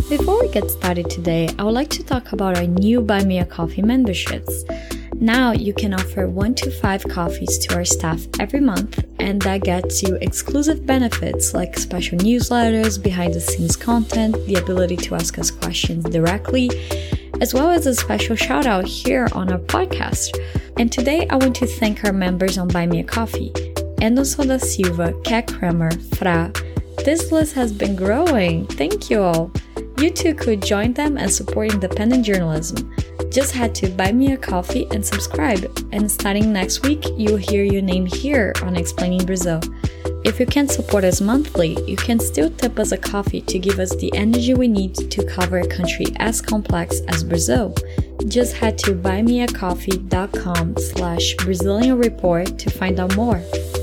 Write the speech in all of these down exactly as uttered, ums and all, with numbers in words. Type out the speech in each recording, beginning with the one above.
Before we get started today, I would like to talk about our new Buy Me a Coffee memberships. Now you can offer one to five coffees to our staff every month, and that gets you exclusive benefits like special newsletters, behind-the-scenes content, the ability to ask us questions directly, as well as a special shout-out here on our podcast. And today I want to thank our members on Buy Me a Coffee. Anderson da Silva, Kat Kramer, Fra. This list has been growing. Thank you all. You too could join them and support independent journalism. Just head to Buy Me a Coffee and subscribe, and starting next week, you'll hear your name here on Explaining Brazil. If you can't support us monthly, you can still tip us a coffee to give us the energy we need to cover a country as complex as Brazil. Just head to buymeacoffee.com slash Brazilian Report to find out more.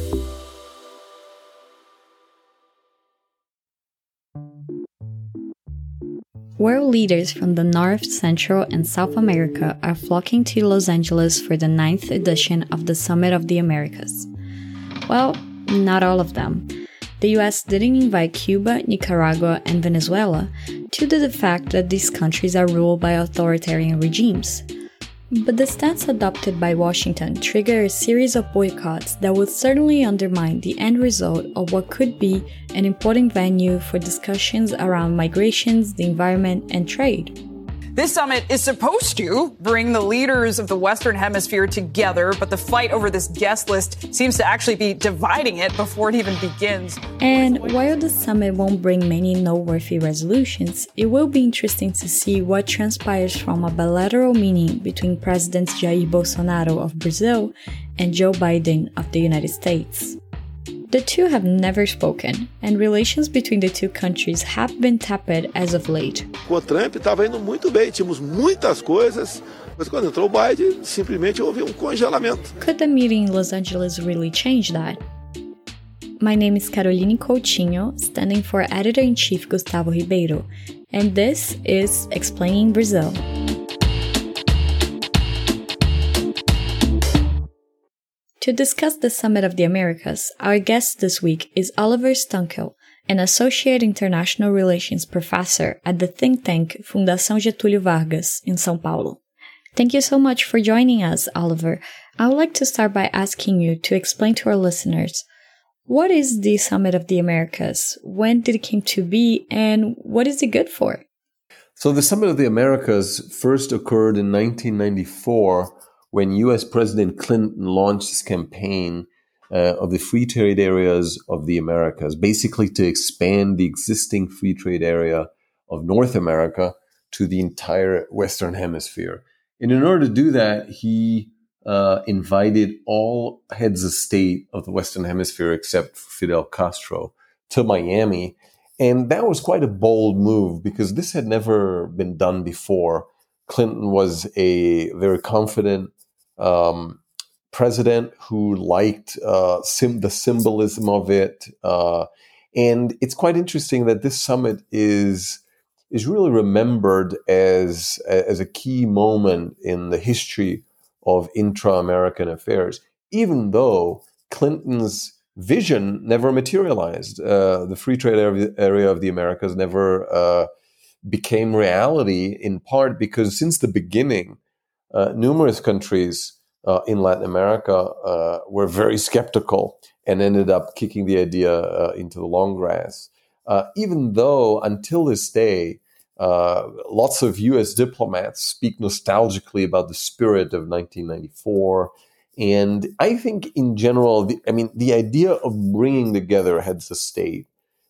World leaders from the North, Central, and South America are flocking to Los Angeles for the ninth edition of the Summit of the Americas. Well, not all of them. The U S didn't invite Cuba, Nicaragua, and Venezuela due to the fact that these countries are ruled by authoritarian regimes. But the stance adopted by Washington triggered a series of boycotts that would certainly undermine the end result of what could be an important venue for discussions around migrations, the environment, and trade. This summit is supposed to bring the leaders of the Western Hemisphere together, but the fight over this guest list seems to actually be dividing it before it even begins. And while the summit won't bring many noteworthy resolutions, it will be interesting to see what transpires from a bilateral meeting between Presidents Jair Bolsonaro of Brazil and Joe Biden of the United States. The two have never spoken, and relations between the two countries have been tepid as of late. Com o Trump estava indo muito bem, tínhamos muitas coisas, mas quando entrou o Biden, simplesmente houve um congelamento. Could the meeting in Los Angeles really change that? My name is Caroline Coutinho, standing for Editor-in-Chief Gustavo Ribeiro, and this is Explaining Brazil. To discuss the Summit of the Americas, our guest this week is Oliver Stunkel, an Associate International Relations Professor at the think tank Fundação Getúlio Vargas in São Paulo. Thank you so much for joining us, Oliver. I would like to start by asking you to explain to our listeners, what is the Summit of the Americas? When did it come to be, and what is it good for? So the Summit of the Americas first occurred in nineteen ninety-four when U S President Clinton launched his campaign uh, of the free trade areas of the Americas, basically to expand the existing free trade area of North America to the entire Western Hemisphere. And in order to do that, he uh, invited all heads of state of the Western Hemisphere, except Fidel Castro, to Miami. And that was quite a bold move because this had never been done before. Clinton was a very confident Um, president who liked uh, sim- the symbolism of it. Uh, and it's quite interesting that this summit is is really remembered as, as a key moment in the history of intra-American affairs, even though Clinton's vision never materialized. Uh, the free trade area of the Americas never uh, became reality, in part because since the beginning, Uh, numerous countries uh, in Latin America uh, were very skeptical and ended up kicking the idea uh, into the long grass. Uh, even though, until this day, uh, lots of U S diplomats speak nostalgically about the spirit of nineteen ninety-four. And I think in general, the, I mean, the idea of bringing together heads of state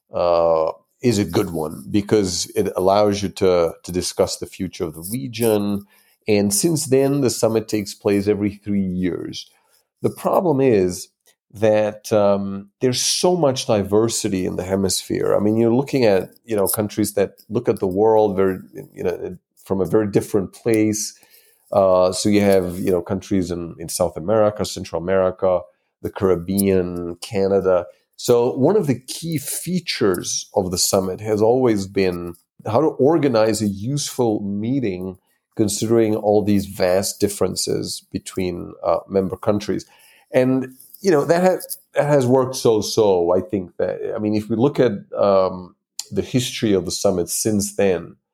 uh, is a good one because it allows you to, to discuss the future of the region. And since then, the summit takes place every three years. The problem is that um, there's so much diversity in the hemisphere. I mean, you're looking at, you know, countries that look at the world very, you know, from a very different place. Uh, so you have, you know, countries in, in South America, Central America, the Caribbean, Canada. So one of the key features of the summit has always been how to organize a useful meeting considering all these vast differences between uh, member countries. And, you know, that has, that has worked so-so. I think that, I mean, if we look at um, the history of the summit since then,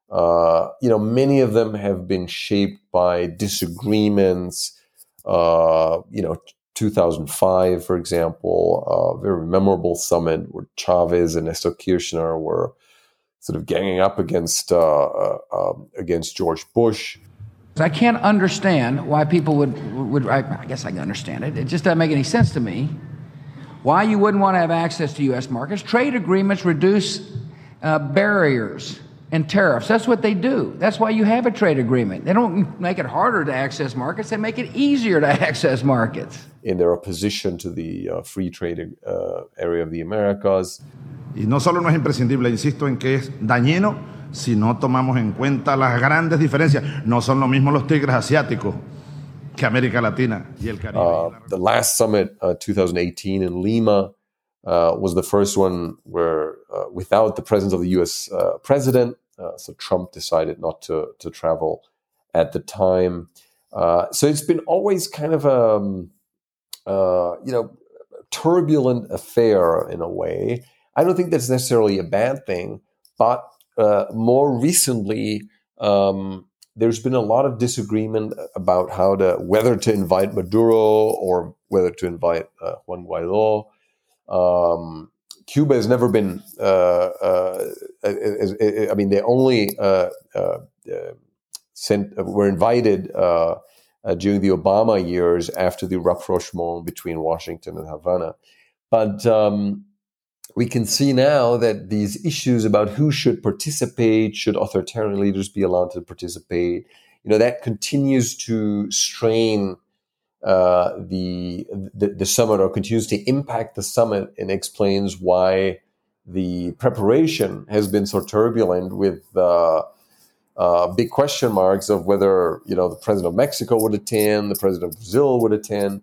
Uh, you know, many of them have been shaped by disagreements. Uh, you know, two thousand five, for example, a very memorable summit where Chavez and Nestor Kirchner were sort of ganging up against uh, uh, um, against George Bush. I can't understand why people would, would I, I guess I can understand it. It just doesn't make any sense to me why you wouldn't want to have access to U S markets. Trade agreements reduce uh, barriers and tariffs. That's what they do. That's why you have a trade agreement. They don't make it harder to access markets. They make it easier to access markets. In their opposition to the uh, free trade uh, area of the Americas. Y no solo no es imprescindible, insisto en que es dañino si no tomamos en cuenta las grandes diferencias. No son lo mismo los tigres asiáticos que América Latina y el Caribe. Uh, the last summit, uh, two thousand eighteen in Lima, uh, was the first one where, uh, without the presence of the U S uh, president, uh, so Trump decided not to to travel at the time. Uh, so it's been always kind of a, um, uh, you know, turbulent affair in a way. I don't think that's necessarily a bad thing, but uh, more recently, um, there's been a lot of disagreement about how to, whether to invite Maduro or whether to invite uh, Juan Guaido. Um, Cuba has never been, uh, uh, I mean, they only uh, uh, sent, were invited uh, uh, during the Obama years after the rapprochement between Washington and Havana. But um, we can see now that these issues about who should participate, should authoritarian leaders be allowed to participate, you know, that continues to strain uh, the, the the summit, or continues to impact the summit, and explains why the preparation has been so turbulent, with uh, uh, big question marks of whether, you know, the president of Mexico would attend, the president of Brazil would attend.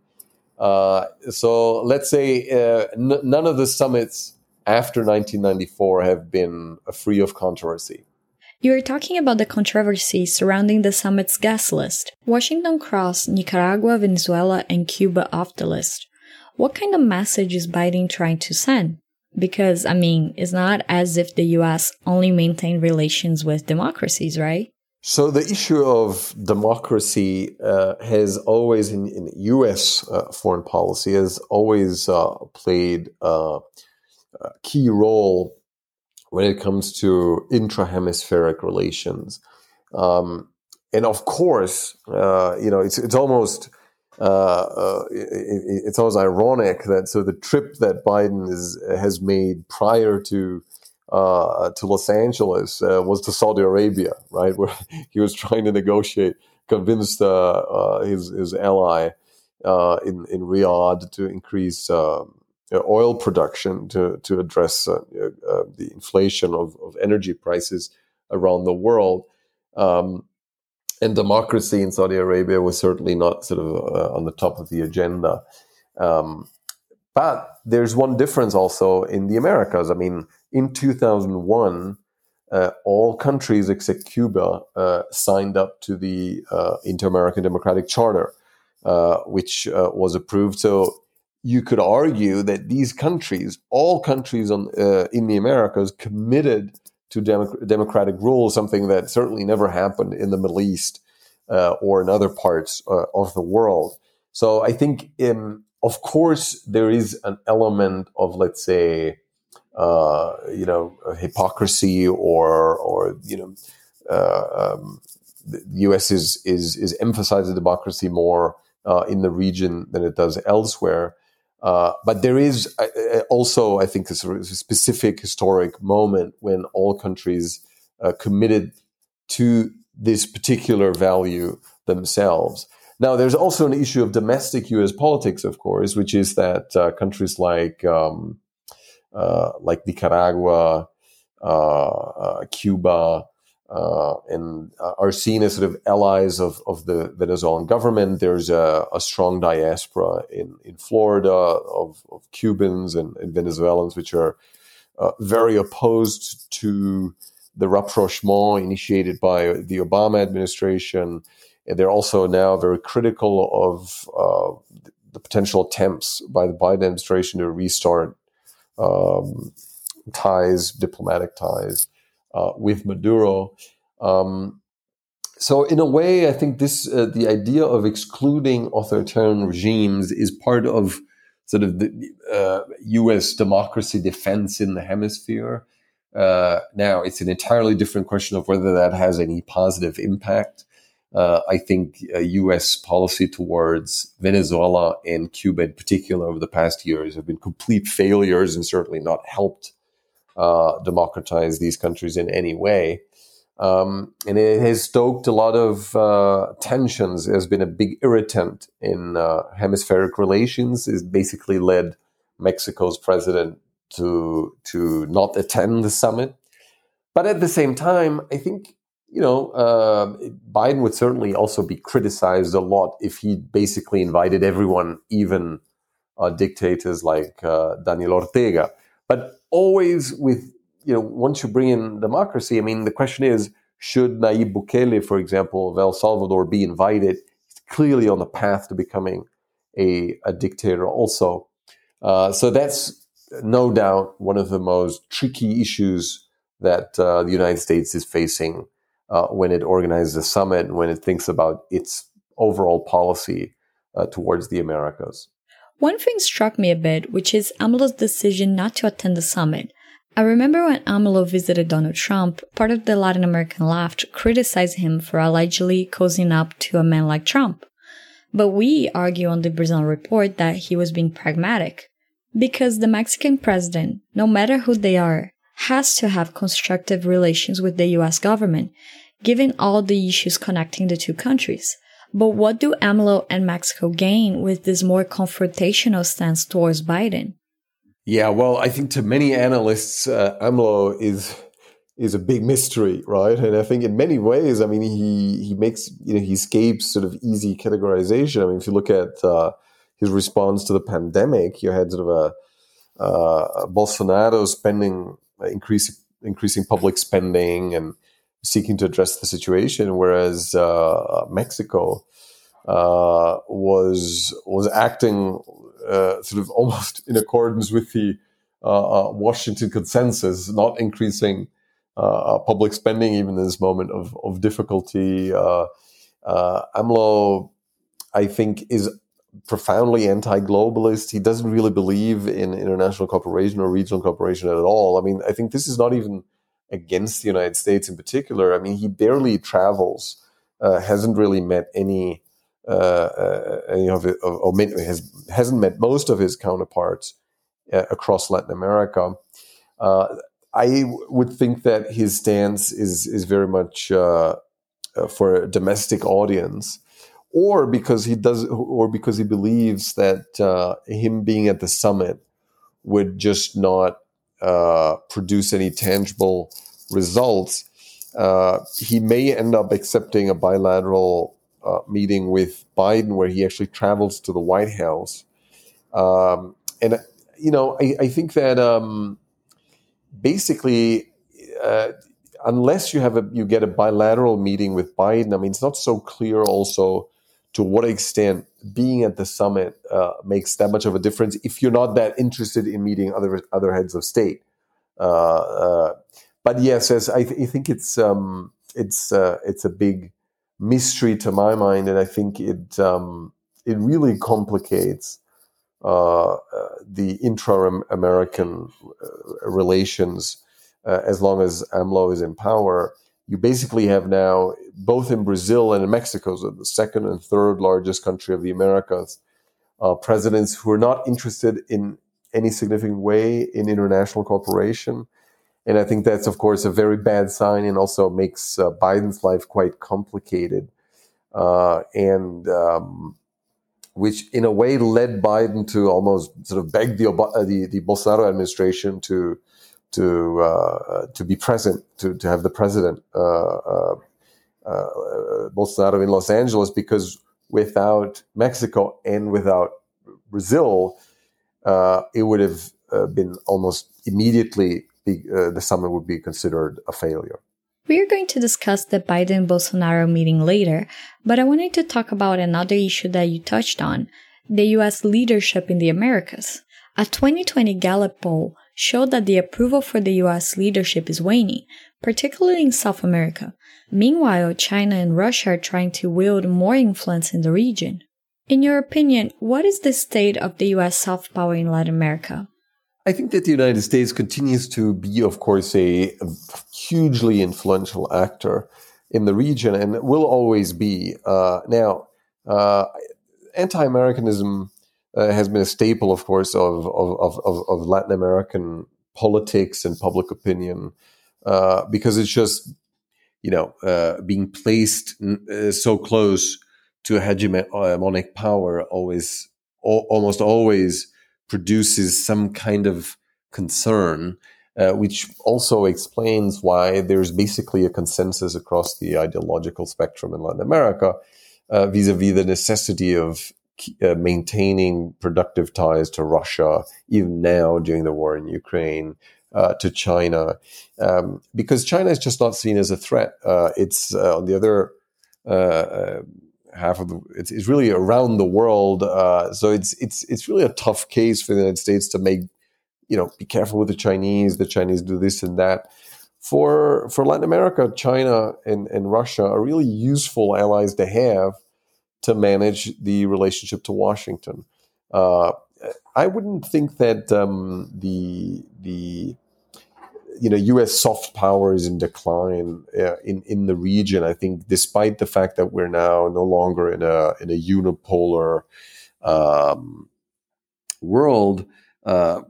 Uh, so let's say uh, n- none of the summits after nineteen ninety-four have been free of controversy. You are talking about the controversy surrounding the summit's guest list. Washington crossed Nicaragua, Venezuela, and Cuba off the list. What kind of message is Biden trying to send? Because, I mean, it's not as if the U S only maintained relations with democracies, right? So the issue of democracy uh, has always, in, in U S uh, foreign policy, has always uh, played uh, a key role when it comes to intra-hemispheric relations. Um, and of course, uh, you know, it's it's almost uh, uh, it, it's almost ironic that so the trip that Biden is, has made prior to uh, to Los Angeles uh, was to Saudi Arabia, right, where he was trying to negotiate, convince uh, uh, his his ally uh, in in Riyadh to increase Uh, oil production to to address uh, uh, the inflation of, of energy prices around the world. Um, and democracy in Saudi Arabia was certainly not sort of uh, on the top of the agenda. Um, but there's one difference also in the Americas. I mean, in two thousand one, uh, all countries except Cuba uh, signed up to the uh, Inter-American Democratic Charter, uh, which uh, was approved. So you could argue that these countries, all countries on, uh, in the Americas, committed to democ- democratic rule, something that certainly never happened in the Middle East uh, or in other parts uh, of the world. So I think, in, of course, there is an element of, let's say, uh, you know, hypocrisy, or, or you know, uh, um, the U S is is is emphasizing democracy more uh, in the region than it does elsewhere. Uh, but there is uh, also, I think, a sort of specific historic moment when all countries uh, committed to this particular value themselves. Now, there's also an issue of domestic U S politics, of course, which is that uh, countries like um, uh, like Nicaragua, uh, uh, Cuba, Uh, and uh, are seen as sort of allies of, of the Venezuelan government. There's a, a strong diaspora in, in Florida of, of Cubans and, and Venezuelans, which are uh, very opposed to the rapprochement initiated by the Obama administration. And they're also now very critical of uh, the potential attempts by the Biden administration to restart um, ties, diplomatic ties, Uh, with Maduro. Um, so in a way, I think this uh, the idea of excluding authoritarian regimes is part of sort of the uh, U S democracy defense in the hemisphere. Uh, now, it's an entirely different question of whether that has any positive impact. Uh, I think uh, U S policy towards Venezuela and Cuba in particular over the past years have been complete failures and certainly not helped uh, democratize these countries in any way. Um, and it has stoked a lot of uh, tensions. It has been a big irritant in uh, hemispheric relations. It's basically led Mexico's president to to not attend the summit. But at the same time, I think, you know, uh, Biden would certainly also be criticized a lot if he basically invited everyone, even uh, dictators like uh, Daniel Ortega. But always with, you know, once you bring in democracy, I mean, the question is, should Nayib Bukele, for example, of El Salvador, be invited? He's clearly on the path to becoming a, a dictator also. Uh, so that's no doubt one of the most tricky issues that uh, the United States is facing uh, when it organizes a summit and when it thinks about its overall policy uh, towards the Americas. One thing struck me a bit, which is AMLO's decision not to attend the summit. I remember when AMLO visited Donald Trump, part of the Latin American left criticized him for allegedly cozying up to a man like Trump. But we argue on the Brazil report that he was being pragmatic, because the Mexican president, no matter who they are, has to have constructive relations with the U S government, given all the issues connecting the two countries. But what do AMLO and Mexico gain with this more confrontational stance towards Biden? Yeah, well, I think to many analysts, uh, AMLO is is a big mystery, right? And I think in many ways, I mean, he he makes, you know, he escapes sort of easy categorization. I mean, if you look at uh, his response to the pandemic, you had sort of a uh, Bolsonaro spending, increasing increasing public spending and seeking to address the situation, whereas uh, Mexico uh, was was acting uh, sort of almost in accordance with the uh, uh, Washington consensus, not increasing uh, public spending even in this moment of of difficulty. Uh, uh, AMLO, I think, is profoundly anti-globalist. He doesn't really believe in international cooperation or regional cooperation at all. I mean, I think this is not even against the United States in particular. I mean, he barely travels, uh, hasn't really met any, uh, uh, any of it, or, or has, hasn't met most of his counterparts uh, across Latin America. Uh, I would think that his stance is is very much uh, uh, for a domestic audience, or because he does, or because he believes that uh, him being at the summit would just not Uh, produce any tangible results. Uh, he may end up accepting a bilateral uh, meeting with Biden where he actually travels to the White House. Um, and, you know, I, I think that um, basically, uh, unless you have a, you get a bilateral meeting with Biden, I mean, it's not so clear also to what extent being at the summit uh, makes that much of a difference if you're not that interested in meeting other other heads of state. Uh, uh, but yes, as I, th- I think it's um, it's uh, it's a big mystery to my mind, and I think it um, it really complicates uh, uh, the intra-American uh, relations uh, as long as AMLO is in power. You basically have now, both in Brazil and in Mexico, so the second and third largest country of the Americas, uh, presidents who are not interested in any significant way in international cooperation. And I think that's, of course, a very bad sign and also makes uh, Biden's life quite complicated. Uh, and um, which, in a way, led Biden to almost sort of beg the, uh, the, the Bolsonaro administration to to uh, to be present, to, to have the president, uh, uh, uh, Bolsonaro, in Los Angeles, because without Mexico and without Brazil, uh, it would have uh, been almost immediately, be, uh, the summit would be considered a failure. We are going to discuss the Biden-Bolsonaro meeting later, but I wanted to talk about another issue that you touched on, the U S leadership in the Americas. A twenty twenty Gallup poll showed that the approval for the U S leadership is waning, particularly in South America. Meanwhile, China and Russia are trying to wield more influence in the region. In your opinion, what is the state of the U S soft power in Latin America? I think that the United States continues to be, of course, a, a hugely influential actor in the region and will always be. Uh, now, uh, anti-Americanism uh, has been a staple, of course, of, of, of, of Latin American politics and public opinion uh, because it's just, you know, uh, being placed uh, so close to a hegemonic power always, al- almost always produces some kind of concern, uh, which also explains why there's basically a consensus across the ideological spectrum in Latin America uh, vis-a-vis the necessity of uh, maintaining productive ties to Russia, even now during the war in Ukraine, uh, to China, um, because China is just not seen as a threat. Uh, it's uh, on the other uh, uh, half of the, it's, it's really around the world. Uh, so it's, it's, it's really a tough case for the United States to make, you know, be careful with the Chinese, the Chinese do this and that. For, for Latin America, China and, and Russia are really useful allies to have to manage the relationship to Washington. Uh, I wouldn't think that, um, the, the, you know, U S soft power is in decline uh, in in the region. I think, despite the fact that we're now no longer in a in a unipolar um, world, uh,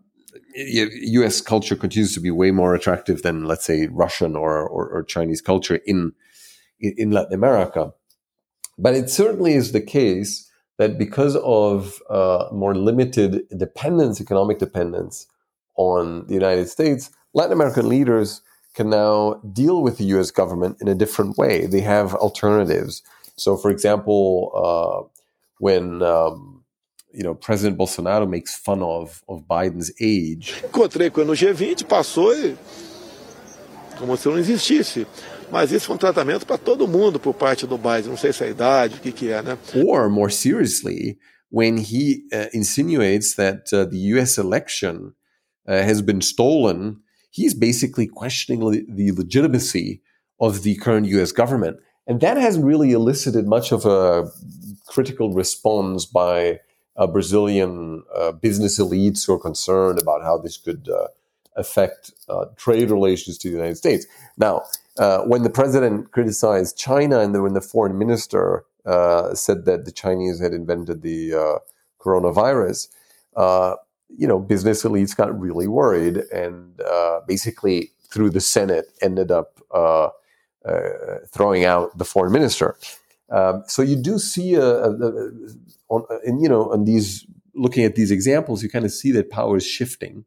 U S culture continues to be way more attractive than, let's say, Russian or or, or Chinese culture in in Latin America. But it certainly is the case that because of uh, more limited dependence, economic dependence on the United States, Latin American leaders can now deal with the U S government in a different way. They have alternatives. So, for example, uh, when um, you know, President Bolsonaro makes fun of, of Biden's age. Encontrei com ele no G vinte, passou e como se não existisse. Mas isso foi um tratamento para todo mundo por parte do Biden. Não sei se é a idade, o que que é, né? Or, more seriously, when he uh, insinuates that uh, the U S election uh, has been stolen, he's basically questioning le- the legitimacy of the current U S government. And that hasn't really elicited much of a critical response by uh, Brazilian uh, business elites who are concerned about how this could uh, affect uh, trade relations to the United States. Now, uh, when the president criticized China and when the foreign minister uh, said that the Chinese had invented the uh, coronavirus, uh, you know, business elites got really worried and uh, basically, through the Senate, ended up uh, uh, throwing out the foreign minister. Um, so you do see, a, a, a, on, and you know, on these, looking at these examples, you kind of see that power is shifting,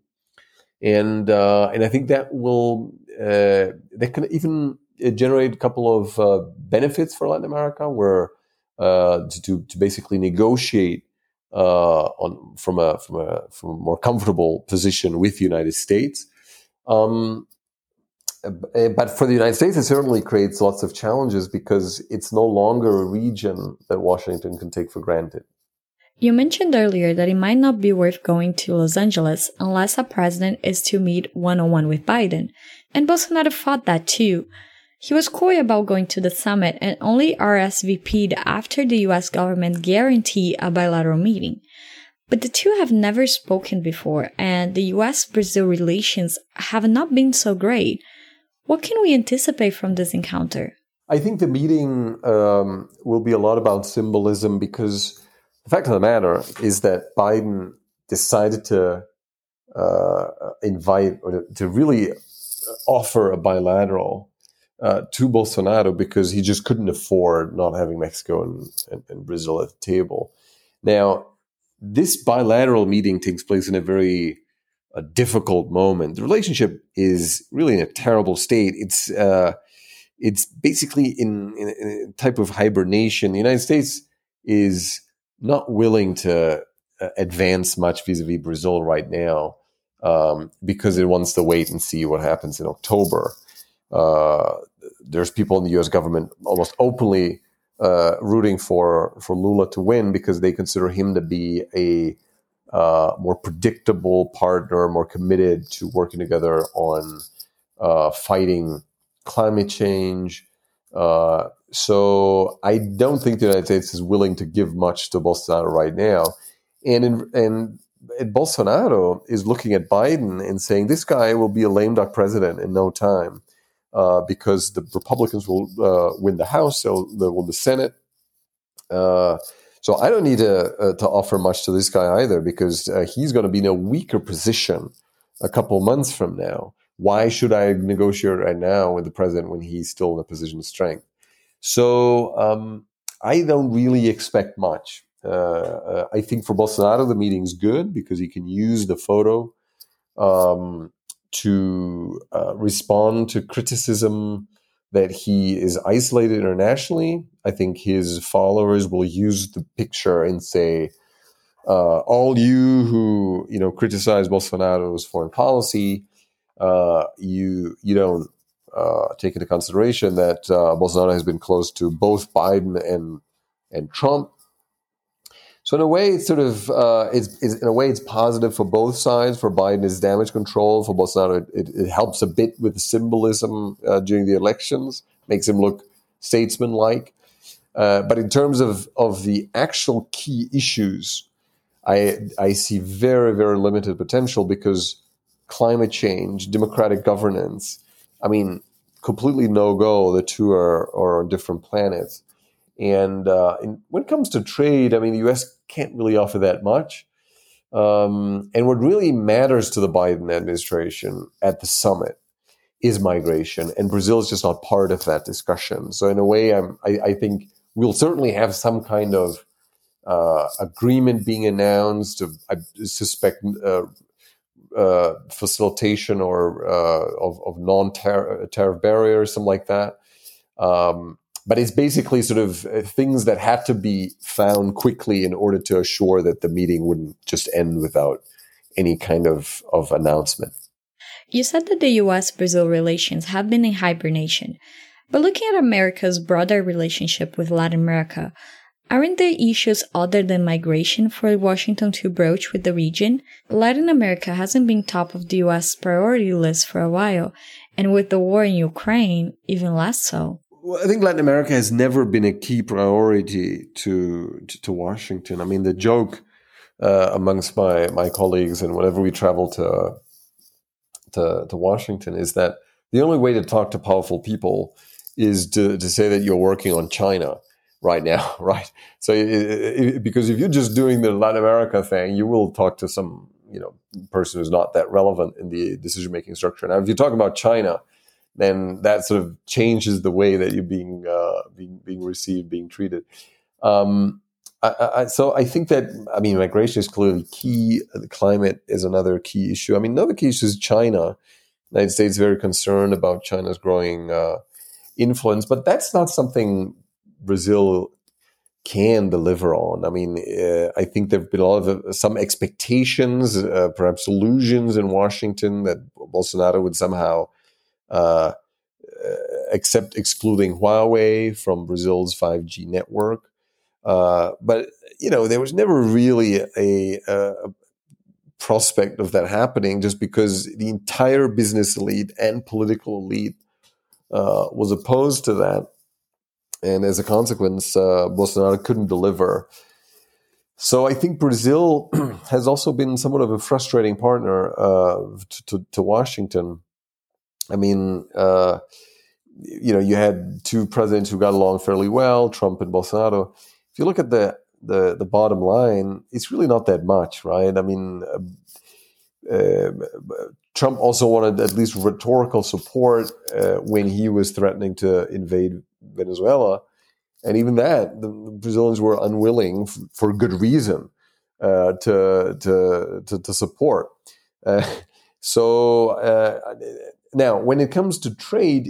and uh, and I think that will uh, that can even generate a couple of uh, benefits for Latin America, where uh, to to basically negotiate uh, on from a from a from a more comfortable position with the United States. Um, But for the United States, it certainly creates lots of challenges because it's no longer a region that Washington can take for granted. You mentioned earlier that it might not be worth going to Los Angeles unless a president is to meet one-on-one with Biden. And Bolsonaro thought that too. He was coy about going to the summit and only R S V P'd after the U S government guaranteed a bilateral meeting. But the two have never spoken before, and the U S-Brazil relations have not been so great. What can we anticipate from this encounter? I think the meeting um, will be a lot about symbolism because the fact of the matter is that Biden decided to uh, invite or to, to really offer a bilateral uh, to Bolsonaro because he just couldn't afford not having Mexico and, and, and Brazil at the table. Now, this bilateral meeting takes place in a very a difficult moment. The relationship is really in a terrible state. It's uh, it's basically in, in, in a type of hibernation. The United States is not willing to uh, advance much vis-a-vis Brazil right now um, because it wants to wait and see what happens in October. Uh, there's people in the U S government almost openly uh, rooting for, for Lula to win because they consider him to be a uh, more predictable partner, more committed to working together on uh, fighting climate change. Uh, so I don't think the United States is willing to give much to Bolsonaro right now. And in, and Bolsonaro is looking at Biden and saying, this guy will be a lame duck president in no time uh, because the Republicans will uh, win the House, they'll, they'll win the Senate. Uh, so I don't need to, uh, to offer much to this guy either, because uh, he's going to be in a weaker position a couple months from now. Why should I negotiate right now with the president when he's still in a position of strength? So um, I don't really expect much. Uh, uh, I think for Bolsonaro, the meeting's good because he can use the photo um, to uh, respond to criticism that he is isolated internationally. I think his followers will use the picture and say, uh, all you who, you know, criticize Bolsonaro's foreign policy, uh, you you don't uh, take into consideration that uh, Bolsonaro has been close to both Biden and and Trump. So in a way, it's sort of uh, it's, it's in a way it's positive for both sides. For Biden, it's damage control. For Bolsonaro, it, it helps a bit with the symbolism uh, during the elections, makes him look statesman-like. Uh, but in terms of of the actual key issues, I I see very very limited potential because climate change, democratic governance, I mean, completely no go. The two are are on different planets. And uh, in, when it comes to trade, I mean, the U S can't really offer that much. Um, and what really matters to the Biden administration at the summit is migration. And Brazil is just not part of that discussion. So in a way, I'm, I, I think we'll certainly have some kind of uh, agreement being announced. Of, I suspect uh, uh, facilitation or uh, of, of non-tariff barriers, something like that. Um, But it's basically sort of things that had to be found quickly in order to assure that the meeting wouldn't just end without any kind of, of announcement. You said that the U S Brazil relations have been in hibernation. But looking at America's broader relationship with Latin America, aren't there issues other than migration for Washington to broach with the region? Latin America hasn't been top of the U S priority list for a while, and with the war in Ukraine, even less so. Well, I think Latin America has never been a key priority to to, to Washington. I mean, the joke uh, amongst my, my colleagues and whenever we travel to, to to Washington is that the only way to talk to powerful people is to, to say that you're working on China right now, right? So, it, it, because if you're just doing the Latin America thing, you will talk to some you know person who's not that relevant in the decision-making structure. Now, if you talk about China, then that sort of changes the way that you're being uh, being, being received, being treated. Um, I, I, so I think that, I mean, migration is clearly key. The climate is another key issue. I mean, another key issue is China. The United States is very concerned about China's growing uh, influence, but that's not something Brazil can deliver on. I mean, uh, I think there have been a lot of uh, some expectations, uh, perhaps illusions in Washington that Bolsonaro would somehow Uh, except excluding Huawei from Brazil's five G network. Uh, but, you know, there was never really a, a prospect of that happening just because the entire business elite and political elite uh, was opposed to that. And as a consequence, uh, Bolsonaro couldn't deliver. So I think Brazil has also been somewhat of a frustrating partner uh, to, to, to Washington. I mean, uh, you know, you had two presidents who got along fairly well, Trump and Bolsonaro. If you look at the the, the bottom line, it's really not that much, right? I mean, uh, uh, Trump also wanted at least rhetorical support uh, when he was threatening to invade Venezuela. And even that, the Brazilians were unwilling, f- for good reason, uh, to, to, to, to support. Uh, so... Uh, Now, when it comes to trade,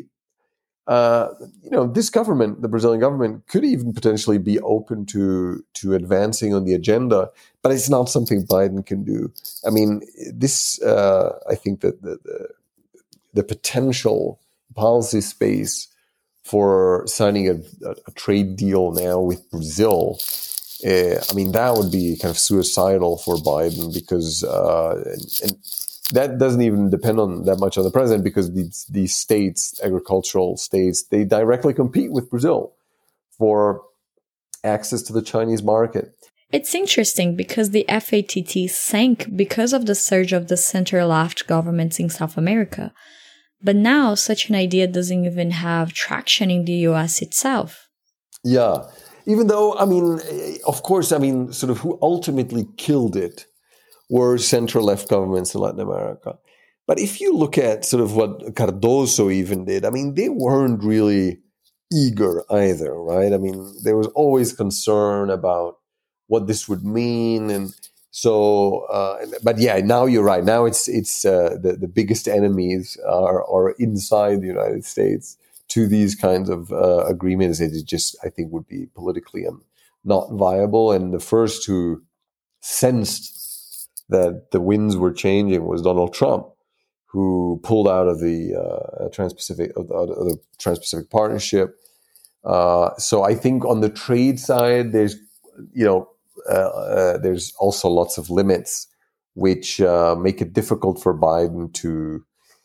uh, you know, this government, the Brazilian government, could even potentially be open to to advancing on the agenda, but it's not something Biden can do. I mean, this, uh, I think that the, the, the potential policy space for signing a, a trade deal now with Brazil uh, I mean, that would be kind of suicidal for Biden because uh, and, and that doesn't even depend on that much on the president because these, these states, agricultural states, they directly compete with Brazil for access to the Chinese market. It's interesting because the F A T T sank because of the surge of the center-left governments in South America. But now such an idea doesn't even have traction in the U S itself. Yeah, even though, I mean, of course, I mean, sort of who ultimately killed it were center-left governments in Latin America. But if you look at sort of what Cardoso even did, I mean, they weren't really eager either, right? I mean, there was always concern about what this would mean. And so, uh, but yeah, now you're right. Now it's it's uh, the, the biggest enemies are, are inside the United States to these kinds of uh, agreements. It just, I think, would be politically um, not viable. And the first who sensed that the winds were changing was Donald Trump, who pulled out of the uh, Trans-Pacific of the, of the Trans-Pacific Partnership. Uh, so I think on the trade side, there's you know uh, uh, there's also lots of limits which uh, make it difficult for Biden to,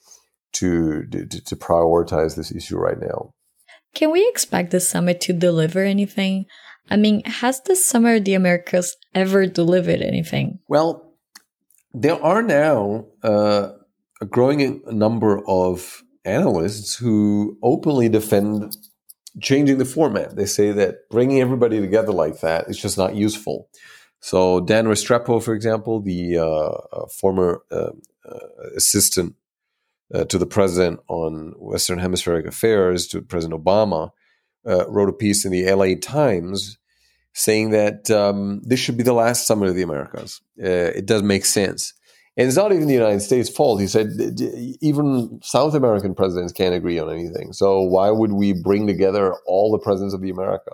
to to to prioritize this issue right now. Can we expect the summit to deliver anything? I mean, has the Summer of the Americas ever delivered anything? Well, there are now uh, a growing number of analysts who openly defend changing the format. They say that bringing everybody together like that is just not useful. So Dan Restrepo, for example, the uh, former uh, uh, assistant uh, to the president on Western Hemispheric affairs, to President Obama, uh, wrote a piece in the L A Times saying that um, this should be the last Summit of the Americas. Uh, it does make sense. And it's not even the United States' fault. He said even South American presidents can't agree on anything. So why would we bring together all the presidents of the America?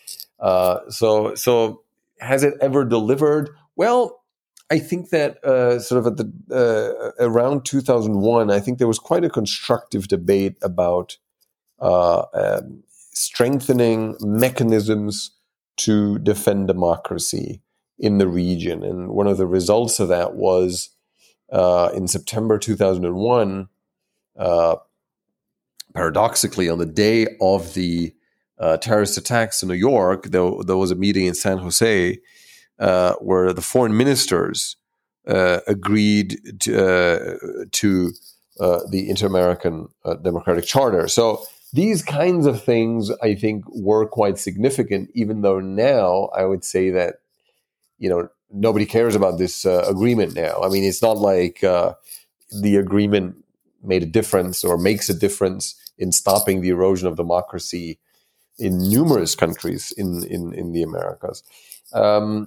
Uh, so, so has it ever delivered? Well, I think that uh, sort of at the uh, around two thousand one, I think there was quite a constructive debate about uh, um, strengthening mechanisms to defend democracy in the region. And one of the results of that was uh, in September two thousand one, uh, paradoxically, on the day of the uh, terrorist attacks in New York, there, there was a meeting in San Jose uh, where the foreign ministers uh, agreed to, uh, to uh, the Inter-American uh, Democratic Charter. So these kinds of things, I think, were quite significant, even though now I would say that, you know, nobody cares about this uh, agreement now. I mean, it's not like uh, the agreement made a difference or makes a difference in stopping the erosion of democracy in numerous countries in, in, in the Americas. Um,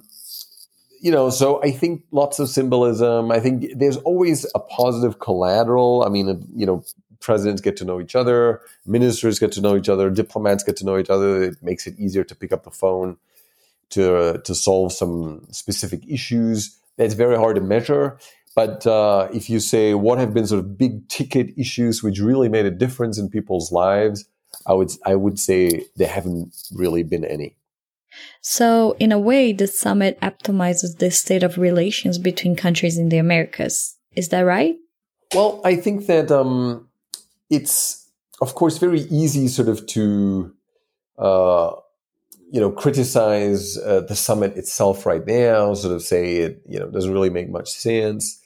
you know, so I think lots of symbolism. I think there's always a positive collateral. I mean, you know, presidents get to know each other, ministers get to know each other, diplomats get to know each other. It makes it easier to pick up the phone to uh, to solve some specific issues. That's very hard to measure. But uh, if you say what have been sort of big ticket issues which really made a difference in people's lives, I would I would say there haven't really been any. So, in a way, the summit optimizes the state of relations between countries in the Americas. Is that right? Well, I think that um, it's, of course, very easy sort of to, uh, you know, criticize uh, the summit itself right now, sort of say it, you know, doesn't really make much sense.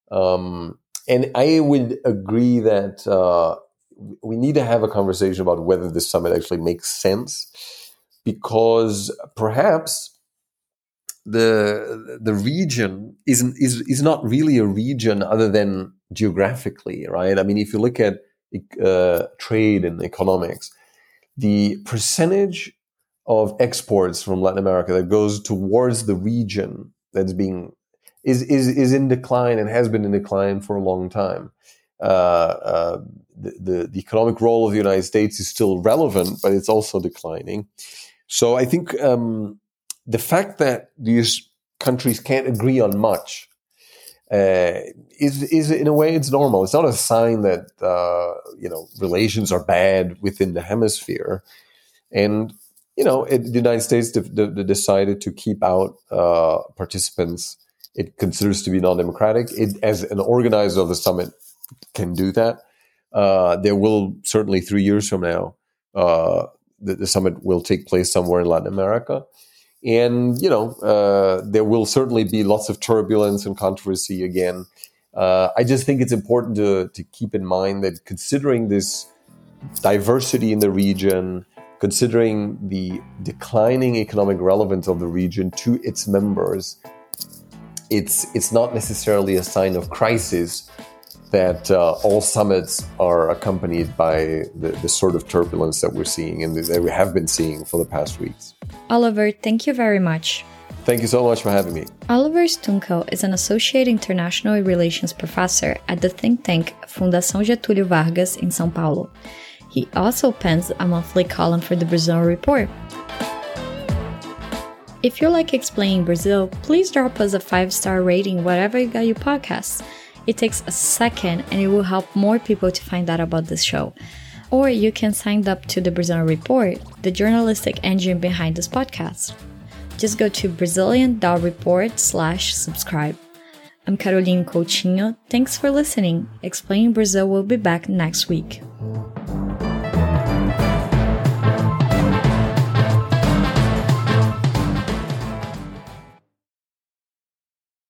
Um, and I would agree that uh, we need to have a conversation about whether this summit actually makes sense, because perhaps the the region isn't is is not really a region other than geographically, right? I mean, if you look at uh, trade and economics, the percentage of exports from Latin America that goes towards the region that's being is is is in decline and has been in decline for a long time. Uh, uh, the, the the economic role of the United States is still relevant, but it's also declining. So I think um, the fact that these countries can't agree on much uh, is is in a way it's normal. It's not a sign that uh, you know relations are bad within the hemisphere, and you know, it, the United States de- de- decided to keep out uh, participants it considers to be non-democratic. It, as an organizer of the summit, can do that. Uh, there will certainly three years from now, uh, the, the summit will take place somewhere in Latin America. And, you know, uh, there will certainly be lots of turbulence and controversy again. Uh, I just think it's important to, to keep in mind that considering this diversity in the region, considering the declining economic relevance of the region to its members, it's it's not necessarily a sign of crisis that uh, all summits are accompanied by the, the sort of turbulence that we're seeing and that we have been seeing for the past weeks. Oliver, thank you very much. Thank you so much for having me. Oliver Stunkel is an Associate International Relations Professor at the think tank Fundação Getúlio Vargas in São Paulo. He also pens a monthly column for the Brazil Report. If you like Explaining Brazil, please drop us a five-star rating wherever you got your podcasts. It takes a second and it will help more people to find out about this show. Or you can sign up to the Brazilian Report, the journalistic engine behind this podcast. Just go to Brazilian.report slash subscribe. I'm Caroline Coutinho. Thanks for listening. Explaining Brazil will be back next week.